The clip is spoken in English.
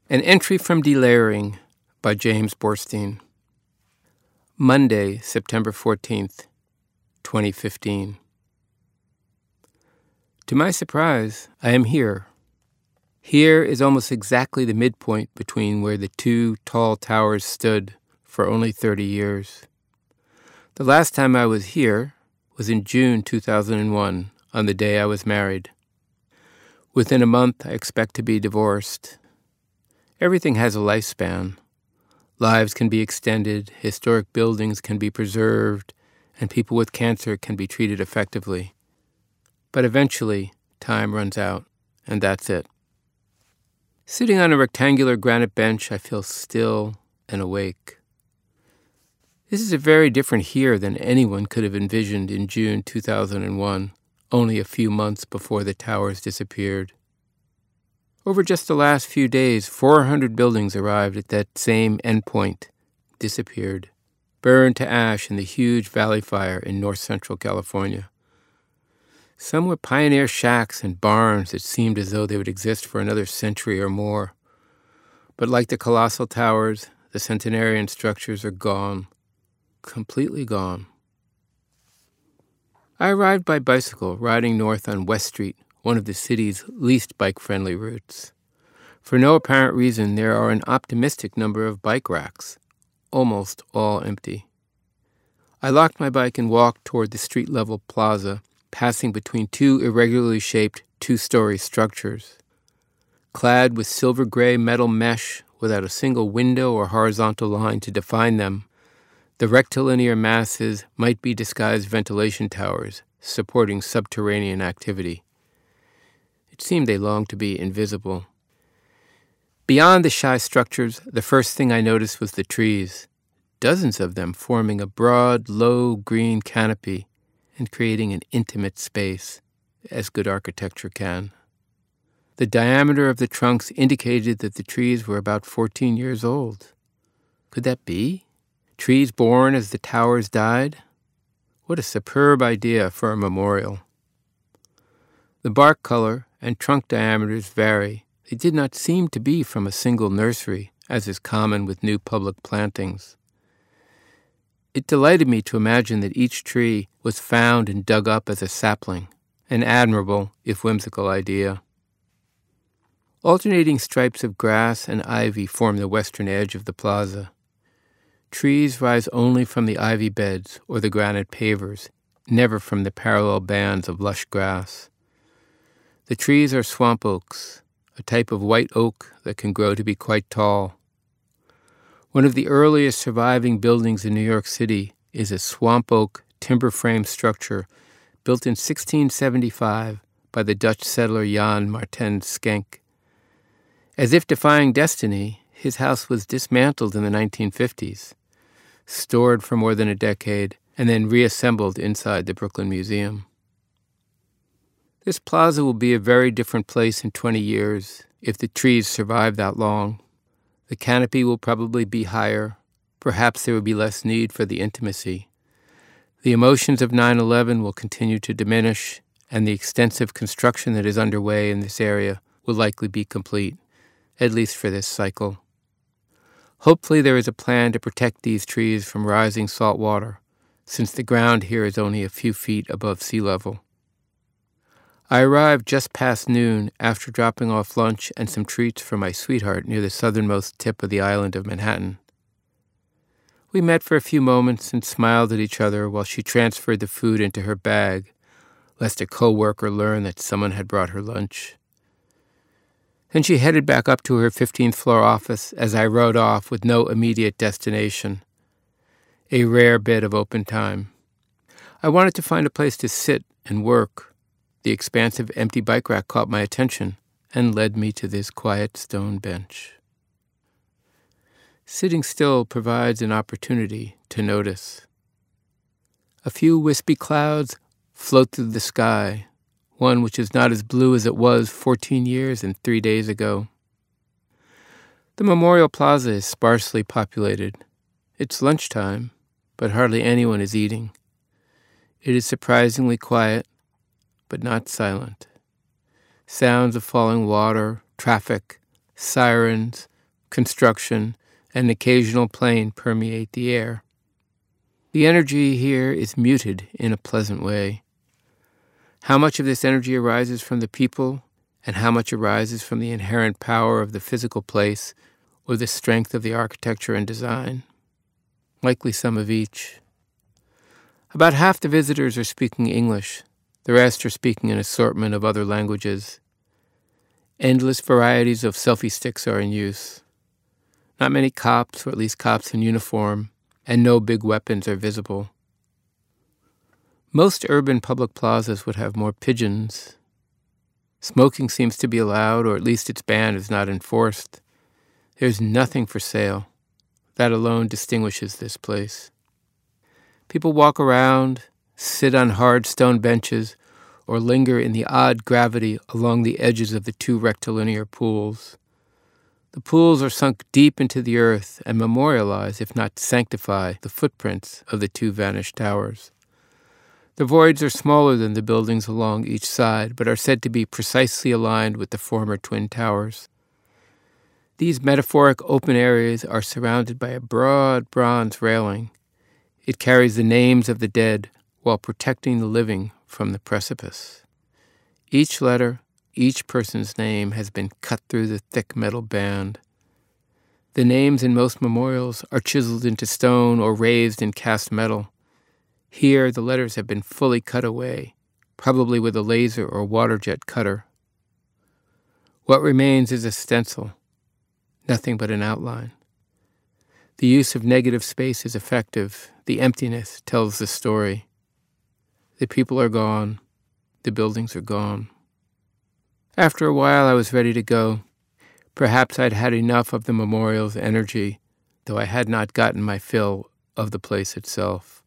An entry from Delayering by James Borstein. Monday, September 14th, 2015. To my surprise, I am here. Here is almost exactly the midpoint between where the two tall towers stood for only 30 years. The last time I was here was in June 2001, on the day I was married. Within a month, I expect to be divorced. Everything has a lifespan. Lives can be extended, historic buildings can be preserved, and people with cancer can be treated effectively. But eventually, time runs out, and that's it. Sitting on a rectangular granite bench, I feel still and awake. This is a very different here than anyone could have envisioned in June 2001, only a few months before the towers disappeared. Over just the last few days, 400 buildings arrived at that same endpoint, disappeared, burned to ash in the huge valley fire in north-central California. Some were pioneer shacks and barns that seemed as though they would exist for another century or more. But like the colossal towers, the centenarian structures are gone, completely gone. I arrived by bicycle, riding north on West Street, one of the city's least bike-friendly routes. For no apparent reason, there are an optimistic number of bike racks, almost all empty. I locked my bike and walked toward the street-level plaza, passing between two irregularly shaped two-story structures. Clad with silver-gray metal mesh without a single window or horizontal line to define them, the rectilinear masses might be disguised ventilation towers supporting subterranean activity. It seemed they longed to be invisible. Beyond the shy structures, the first thing I noticed was the trees, dozens of them forming a broad, low green canopy and creating an intimate space, as good architecture can. The diameter of the trunks indicated that the trees were about 14 years old. Could that be? Trees born as the towers died? What a superb idea for a memorial. The bark color and trunk diameters vary. They did not seem to be from a single nursery, as is common with new public plantings. It delighted me to imagine that each tree was found and dug up as a sapling, an admirable, if whimsical, idea. Alternating stripes of grass and ivy form the western edge of the plaza. Trees rise only from the ivy beds or the granite pavers, never from the parallel bands of lush grass. The trees are swamp oaks, a type of white oak that can grow to be quite tall. One of the earliest surviving buildings in New York City is a swamp oak timber frame structure built in 1675 by the Dutch settler Jan Martens Schenk. As if defying destiny, his house was dismantled in the 1950s, stored for more than a decade, and then reassembled inside the Brooklyn Museum. This plaza will be a very different place in 20 years if the trees survive that long. The canopy will probably be higher. Perhaps there will be less need for the intimacy. The emotions of 9/11 will continue to diminish, and the extensive construction that is underway in this area will likely be complete, at least for this cycle. Hopefully there is a plan to protect these trees from rising salt water, since the ground here is only a few feet above sea level. I arrived just past noon after dropping off lunch and some treats for my sweetheart near the southernmost tip of the island of Manhattan. We met for a few moments and smiled at each other while she transferred the food into her bag, lest a co-worker learn that someone had brought her lunch. Then she headed back up to her 15th floor office as I rode off with no immediate destination. A rare bit of open time. I wanted to find a place to sit and work. The expansive empty bike rack caught my attention and led me to this quiet stone bench. Sitting still provides an opportunity to notice. A few wispy clouds float through the sky, one which is not as blue as it was 14 years and 3 days ago. The Memorial Plaza is sparsely populated. It's lunchtime, but hardly anyone is eating. It is surprisingly quiet, but not silent. Sounds of falling water, traffic, sirens, construction, and an occasional plane permeate the air. The energy here is muted in a pleasant way. How much of this energy arises from the people, and how much arises from the inherent power of the physical place or the strength of the architecture and design? Likely some of each. About half the visitors are speaking English. The rest are speaking an assortment of other languages. Endless varieties of selfie sticks are in use. Not many cops, or at least cops in uniform, and no big weapons are visible. Most urban public plazas would have more pigeons. Smoking seems to be allowed, or at least its ban is not enforced. There's nothing for sale. That alone distinguishes this place. People walk around, sit on hard stone benches, or linger in the odd gravity along the edges of the two rectilinear pools. The pools are sunk deep into the earth and memorialize, if not sanctify, the footprints of the two vanished towers. The voids are smaller than the buildings along each side, but are said to be precisely aligned with the former twin towers. These metaphoric open areas are surrounded by a broad bronze railing. It carries the names of the dead while protecting the living from the precipice. Each letter, each person's name has been cut through the thick metal band. The names in most memorials are chiseled into stone or raised in cast metal. Here, the letters have been fully cut away, probably with a laser or water jet cutter. What remains is a stencil, nothing but an outline. The use of negative space is effective. The emptiness tells the story. The people are gone. The buildings are gone. After a while, I was ready to go. Perhaps I'd had enough of the memorial's energy, though I had not gotten my fill of the place itself.